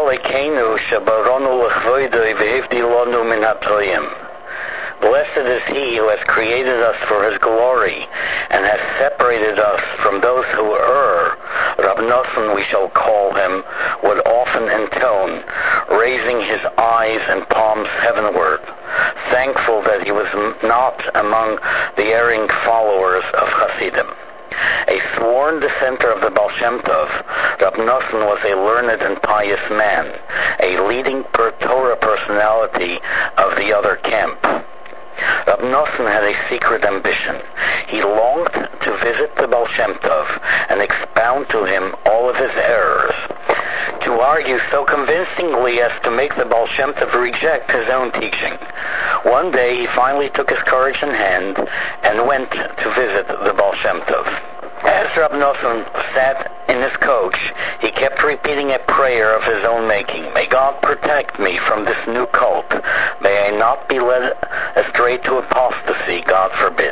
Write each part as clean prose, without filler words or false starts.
Elokeinu shebaronu l'chvoidoi v'hivdi lonu min hatoyim. Blessed is he who has created us for his glory and has separated us from those who err. Rab Nosson, we shall call him, would often intone, raising his eyes and palms heavenward, thankful that he was not among the erring followers of Hasidim. A sworn dissenter of the Baal Shem Tov, Rab Nosson was a learned and pious man, a leading Torah personality of the other camp. Rab Nosson had a secret ambition. He longed to visit the Baal Shem Tov and expound to him all of his errors, to argue so convincingly as to make the Baal Shem Tov reject his own teaching. One day he finally took his courage in hand and went to visit the Baal Shem Tov. As Rab Nosson sat in his coach, he kept repeating a prayer of his own making. May God protect me from this new cult. May I not be led astray to apostasy, God forbid.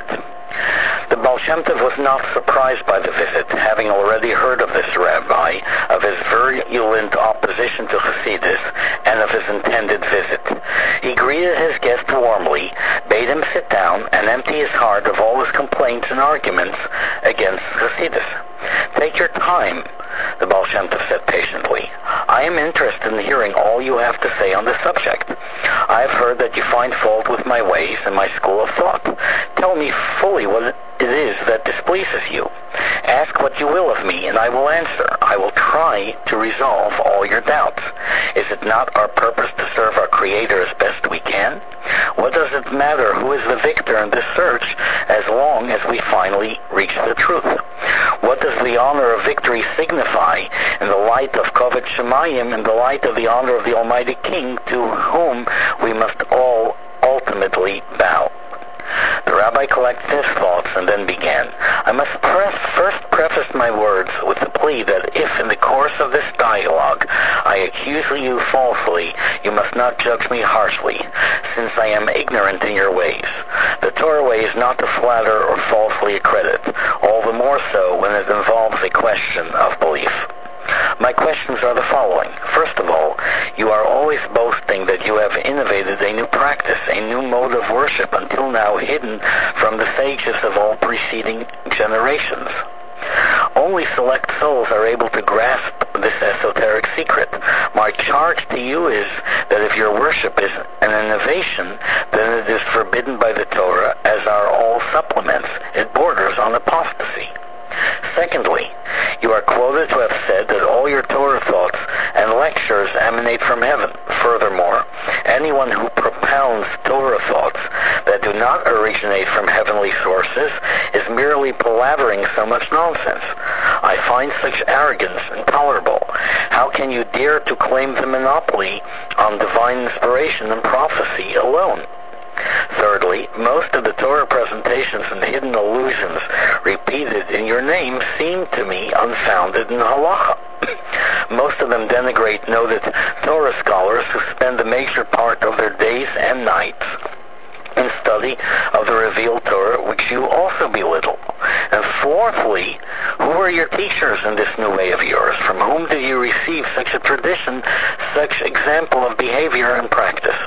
The Baal Shem Tov was not surprised by the visit, having already heard of this rabbi, of his virulent opposition to Hasidus, and of his intended visit. He greeted his guest warmly, bade him sit down, and empty his heart of all his complaints and arguments against Hasidus. Take your time, the Baal Shem Tov said patiently. I am interested in hearing all you have to say on the subject. I have heard that you find fault with my ways and my school of thought. Tell me fully what it is that displeases you. Ask what you will of me, and I will answer. I will try to resolve all your doubts. Is it not our purpose to serve our Creator as best we can? What does it matter who is the victor in this search, as long as we finally reach the truth? What does the honor of victory signify in the light of Kovod Shemayim, in the light of the honor of the Almighty King, to whom we must all ultimately bow? The rabbi collected his thoughts and then began. I must first preface my words with the plea that if in the course of this dialogue I accuse you falsely, you must not judge me harshly, since I am ignorant in your ways. The Torah way is not to flatter or falsely accredit, all the more so when it involves a question of belief. My questions are the following. First of all, you are always boasting that you have innovated a new practice, a new mode of worship until now hidden from the sages of all preceding generations. Only select souls are able to grasp this esoteric secret. My charge to you is that if your worship is an innovation, then it is forbidden by the Torah, as are all supplements. It borders on apostasy. Secondly, you are quoted to have said that all your Torah thoughts and lectures emanate from heaven. Furthermore, anyone who propounds Torah thoughts that do not originate from heavenly sources is merely palavering so much nonsense. I find such arrogance intolerable. How can you dare to claim the monopoly on divine inspiration and prophecy alone? Thirdly, most of the Torah presentations and hidden allusions repeated in your name seem to me unfounded in halacha. Most of them denigrate noted Torah scholars who spend a major part of their days and nights in study of the revealed Torah, which you also belittle. And fourthly, who are your teachers in this new way of yours? From whom did you receive such a tradition, such example of behavior and practice?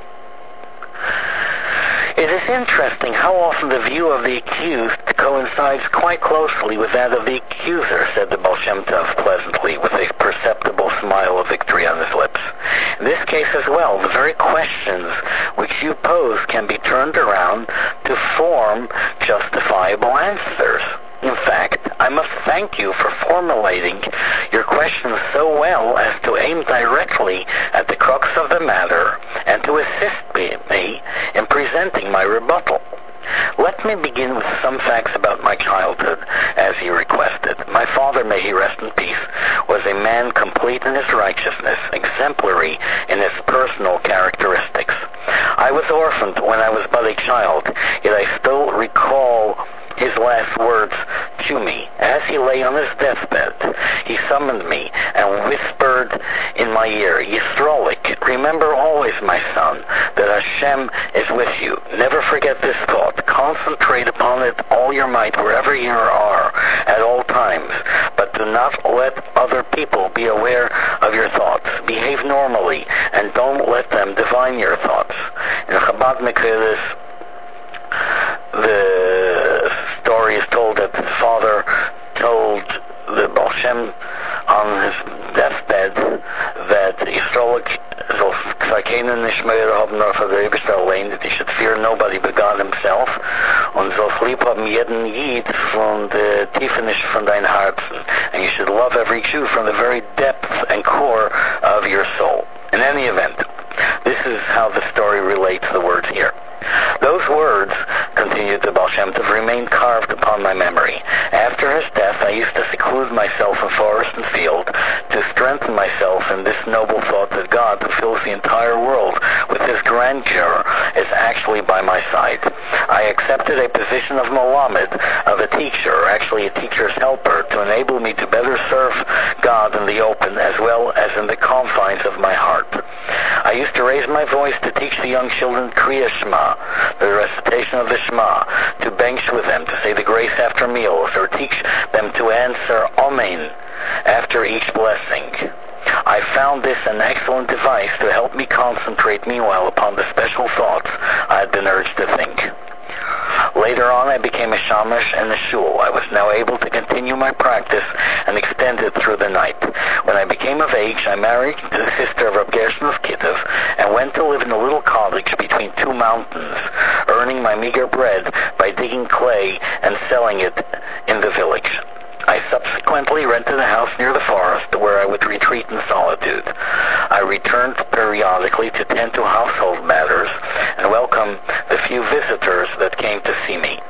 It is interesting how often the view of the accused coincides quite closely with that of the accuser, said the Baal Shem Tov pleasantly, with a perceptible smile of victory on his lips. In this case as well, the very questions which you pose can be turned around to form justifiable answers. In fact, I must thank you for formulating your questions so well as to aim directly at the crux of the matter and to assist me in presenting my rebuttal. Let me begin with some facts about my childhood, as he requested. My father, may he rest in peace, was a man complete in his righteousness, exemplary in his personal characteristics. I was orphaned when I was but a child, yet I still recall his last words to me. As he lay on his deathbed, he summoned me and whispered in my ear, Yisrolik, remember always, my son, that Hashem is with you. Never forget this thought. Concentrate upon it all your might wherever you are at all times, but do not let other people be aware of your thoughts. Behave Bechad Mekhilis, the story is told that the father told the Baal Shem on his deathbed that Yisrael soll keinen nicht mehr haben nur für der Eberste allein, that he should fear nobody but God himself, und soll lieb haben jeden Yid von der Tiefen von dein Herzen, and you should love every Jew from the very depth and core of your soul. In any event, this is how the story relates the words here. Those words, continued the Baal Shem Tov, remained carved upon my memory. After his death, I used to seclude myself in forest and field to strengthen myself in this noble thought that God, who fills the entire world with his grandeur, is actually by my side. I accepted a position of Melamed, of a teacher, or actually a teacher's helper, to enable me to better serve God in the open as well as in the confines of my heart. I used to raise my voice to teach the young children Kriya Shema, the recitation of the Shema, to bench with them, to say the grace after meals, or teach them to answer Amen after each blessing. I found this an excellent device to help me concentrate meanwhile upon the special thoughts I had been urged to think. Later on, I became a shamash in the shul. I was now able to continue my practice and extend it through the night. When I became of age, I married the sister of Reb Gershon of Kitov and went to live in a little cottage between two mountains, earning my meager bread by digging clay and selling it in the village. I subsequently rented a house near the forest where I would retreat in solitude. I returned periodically to tend to household matters and welcome the few visitors that came to see me.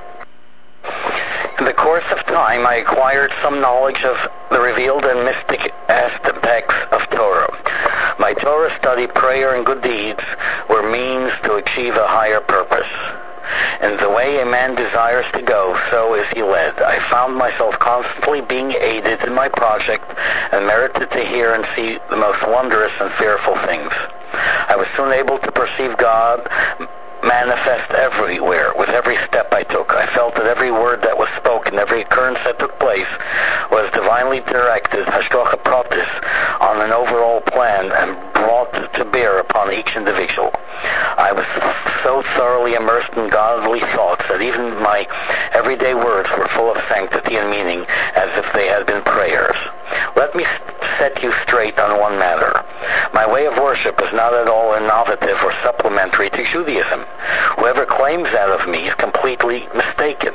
In the course of time, I acquired some knowledge of the revealed and mystic aspects of Torah. My Torah study, prayer, and good deeds were means to achieve a higher purpose. In the way a man desires to go, so is he led. I found myself constantly being aided in my project and merited to hear and see the most wondrous and fearful things. I was soon able to perceive God manifest everywhere. With every step I took, I felt that every word that was spoken, every occurrence that took place, was divinely directed, hashgacha pratis, on an overall plan and brought to bear upon each individual. I was so thoroughly immersed in godly thoughts that even my everyday words were full of sanctity and meaning, as if they had been prayers. Let me set you straight on one matter. My way of worship is not at all innovative or supplementary to Judaism. Whoever claims that of me is completely mistaken.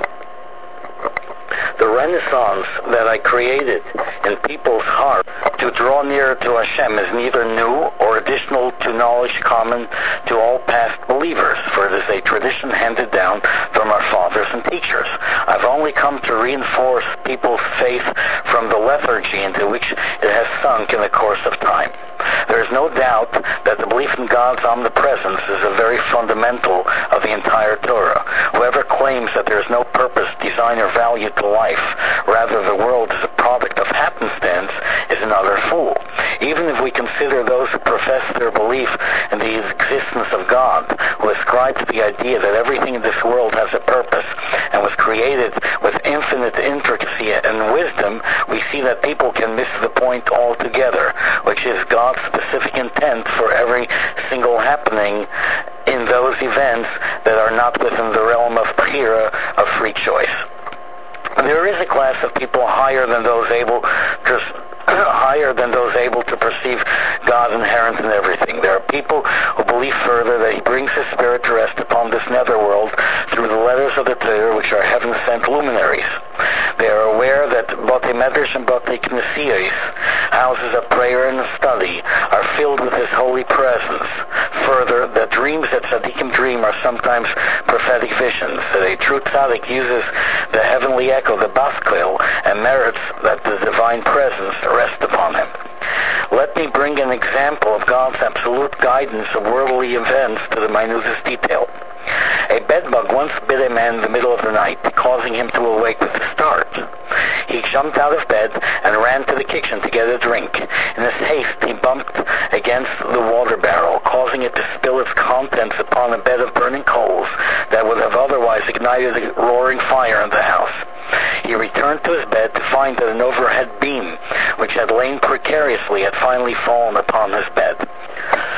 The renaissance that I created in people's hearts to draw nearer to Hashem is neither new or additional to knowledge common to all past believers, for it is a tradition handed down from our fathers and teachers. I've only come to reinforce people's faith from the lethargy into which it has sunk in the course of time. There is no doubt that the belief in God's omnipresence is a very fundamental of the entire Torah. Whoever claims that there is no purpose, design, or value to life, rather the world is a product of happenstance, is an utter fool. Even if we consider those who profess their belief in the existence of God, who ascribe to the idea that everything in this world has a purpose and was created with infinite intricacy and wisdom, we see that people can miss the point altogether, which is God's specific intent for every single happening in those events that are not within the realm of bechira, of free choice. There is a class of people higher than those able to perceive God inherent in everything. There are people who believe further that He brings His Spirit to rest upon this netherworld through the letters of the Torah, which are heaven-sent luminaries. They are aware that Batei Medrash and Batei Knesiyos, houses of prayer and study, are filled with His holy presence. Further, that dreams that tzaddikim dream are sometimes prophetic visions. That a true tzaddik uses the heavenly echo, the baskel, and merits that the divine presence rest upon him. Let me bring an example of God's absolute guidance of worldly events to the minutest detail. A bedbug once bit a man in the middle of the night, causing him to awake with a start. He jumped out of bed and ran to the kitchen to get a drink. In his haste, he bumped against the water barrel, causing it to spill its contents upon a bed of burning coals that would have otherwise ignited a roaring fire in the house. He returned to his bed to find that an overhead beam, which had lain precariously, had finally fallen upon his bed.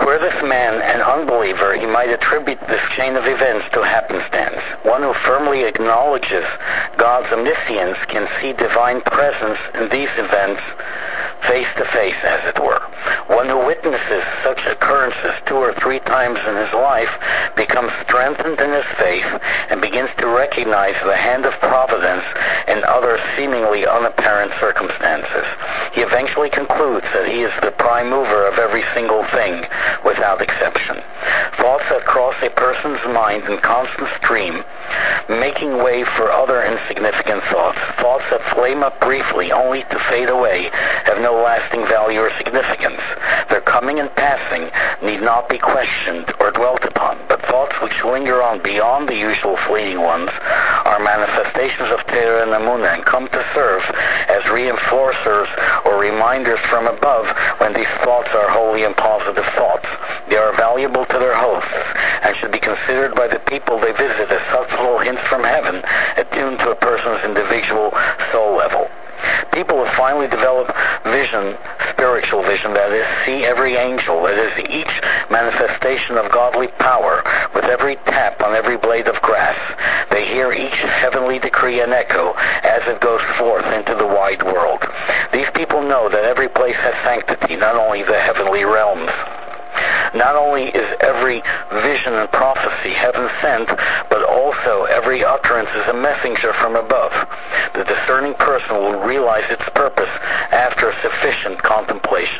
Were this man an unbeliever, he might attribute this chain of events to happenstance. One who firmly acknowledges God's omniscience can see divine presence in these events face to face, as it were. One who witnesses such occurrences 2 or 3 times in his life becomes strengthened in his faith and begins to recognize the hand of providence in other seemingly unapparent circumstances. He eventually concludes that he is the prime mover of every single thing, without exception. Thoughts that cross a person's mind in constant stream, making way for other insignificant thoughts, thoughts that flame up briefly only to fade away, have no lasting value or significance. Their coming and passing need not be questioned or dwelt upon, but thoughts which linger on beyond the usual fleeting ones are manifestations of Torah and Emunah and come to serve as reinforcers or reminders from above when these thoughts are wholly and positive thoughts. They are valuable to their hosts and should be considered by the people they visit as subtle hints from heaven attuned to a person's individual soul level. People have finally developed vision, spiritual vision, that is, see every angel, that is, each manifestation of godly power, with every tap on every blade of grass. They hear each heavenly decree and echo as it goes forth into the wide world. These people know that every place has sanctity, not only the heavenly realms. Not only is every vision and prophecy heaven sent, but also every utterance is a messenger from above. The discerning person will realize its purpose after sufficient contemplation.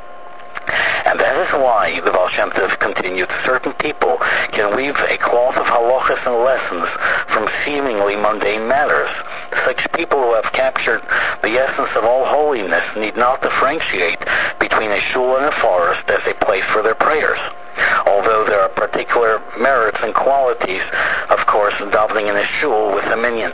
And that is why, the Baal Shem Tov continued, certain people can weave a cloth of halachas and lessons from seemingly mundane matters. Such people who have captured the essence of all holiness need not differentiate between a shul and a forest as a place for their prayers. Although there are particular merits and qualities, of course, in davening in a shul with a minyan.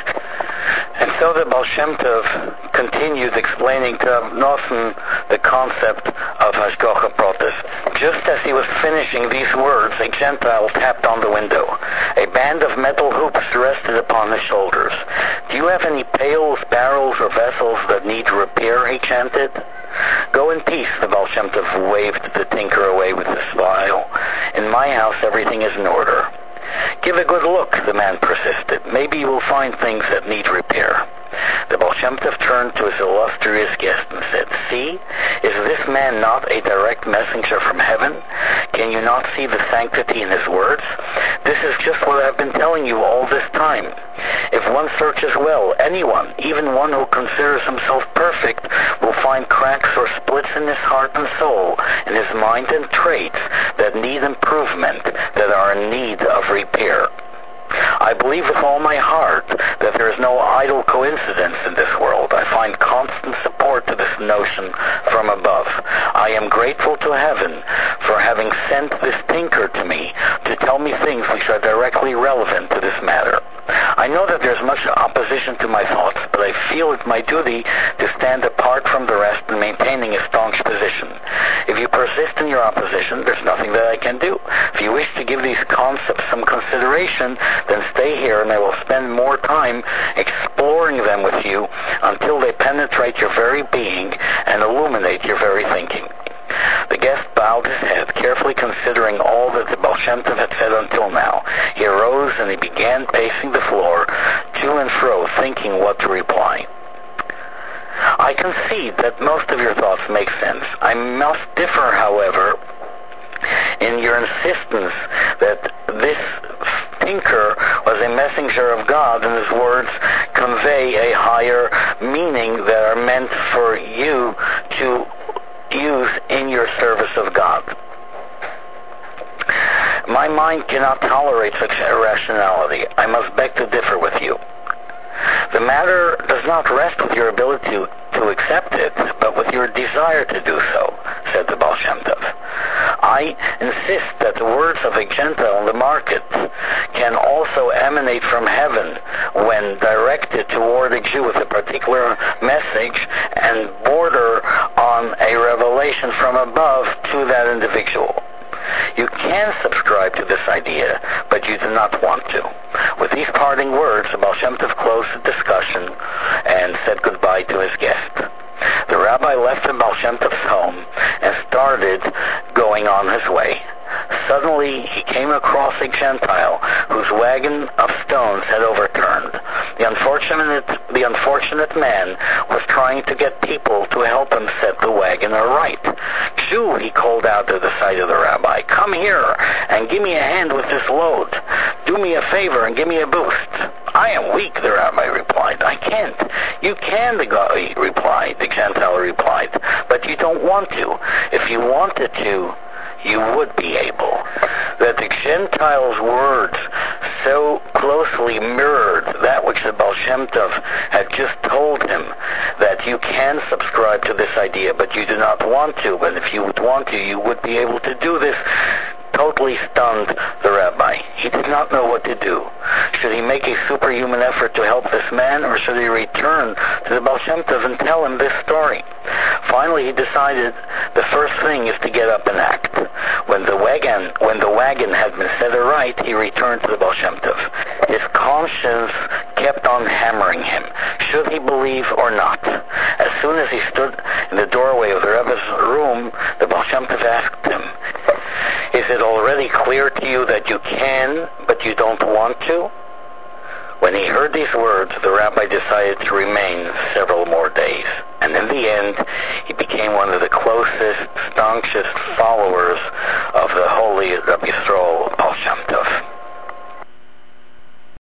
And so the Baal Shem Tov continued explaining to Nosson the concept of Hashgacha Pratis. Just as he was finishing these words, a Gentile tapped on the window. A band of metal hoops rested upon his shoulders. "Do you have any pails, barrels, or vessels that need repair?" he chanted. "Go in peace," the Baal Shem Tov waved the tinker away with a smile. "In my house everything is in order." "Give a good look," the man persisted. "Maybe you will find things that need repair." The Baal Shem Tov turned to his illustrious guest and said, "See, is this man not a direct messenger from heaven? Can you not see the sanctity in his words? This is just what I've been telling you all this time. If one searches well, anyone, even one who considers himself perfect, will find cracks or splits in his heart and soul, in his mind and traits that need improvement, that are in need of repair. I believe with all my heart that there is no idle coincidence in this world. I find constant support to this notion from above. I am grateful to heaven for having sent this tinker to me to tell me things which are directly relevant to this matter. I know that there's much opposition to my thoughts, but I feel it my duty to stand apart from the rest in maintaining a staunch position. If you persist in your opposition, there's nothing that I can do. If you wish to give these concepts some consideration, then stay here and I will spend more time exploring them with you until they penetrate your very being and illuminate your very thinking." The guest bowed his head, carefully considering all that the Baal Shem Tov had said until now. He arose and he began pacing the floor, to and fro, thinking what to reply. "I concede that most of your thoughts make sense. I must differ, however, in your insistence that this tinker was a messenger of God and his words convey a higher meaning that are meant for you to use in your service of God. My mind cannot tolerate such irrationality. I must beg to differ with you. The matter does not rest with your ability to accept it, but with your desire to do so," said the Baal Shem Tov. "I insist that the words of a Gentile in the market can also emanate from heaven when directed toward a Jew with a particular message and border on a revelation from above to that individual. You can subscribe to this idea, but you do not want to." With these parting words, the Baal Shem Tov closed the discussion and said goodbye to his guest. The rabbi left the Baal Shem Tov's home and started going going on his way. Suddenly, he came across a Gentile whose wagon of stones had overturned. The unfortunate man was trying to get people to help him set the wagon aright. Jew, he called out to the side of the rabbi, come here and give me a hand with this load. Do me a favor and give me a boost. I am weak, the rabbi replied. I can't. You can, the Gentile replied, but you don't want to. If you wanted to, you would be able. That the Gentile's words so closely mirrored that which the Baal Shem Tov had just told him, that you can subscribe to this idea, but you do not want to, but if you would want to, you would be able to do this, totally stunned the rabbi. He did not know what to do. Should he make a superhuman effort to help this man, or should he return to the Baal Shem Tov and tell him this story? Finally, he decided the first thing is to get up and act. When the wagon had been set aright, he returned to the Baal Shem Tov. His conscience kept on hammering him. Should he believe or not? As soon as he stood in the doorway of the Rebbe's room, the Baal Shem Tov asked him, is it already clear to you that you can, but you don't want to? When he heard these words, the rabbi decided to remain several more days. And in the end, he became one of the closest, staunchest followers of the holy Rabbi Yisroel Baal Shem Tov.